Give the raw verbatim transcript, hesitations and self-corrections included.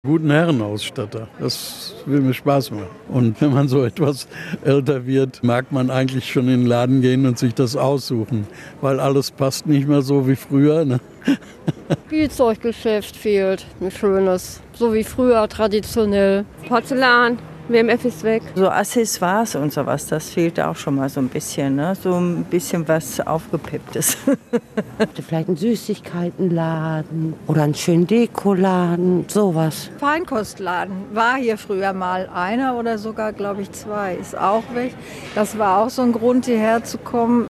Guten Herrenausstatter, das will mir Spaß machen. Und wenn man so etwas älter wird, mag man eigentlich schon in den Laden gehen und sich das aussuchen, weil alles passt nicht mehr so wie früher. Ne? Spielzeuggeschäft fehlt, ein schönes, so wie früher traditionell. Porzellan, W M F ist weg. So Accessoires und sowas, das fehlt auch schon mal so ein bisschen, ne? So ein bisschen was Aufgepepptes. Vielleicht ein Süßigkeitenladen oder einen schönen Dekoladen, sowas. Feinkostladen war hier früher mal einer oder sogar, glaube ich, zwei. Ist auch weg. Das war auch so ein Grund, hierher zu kommen.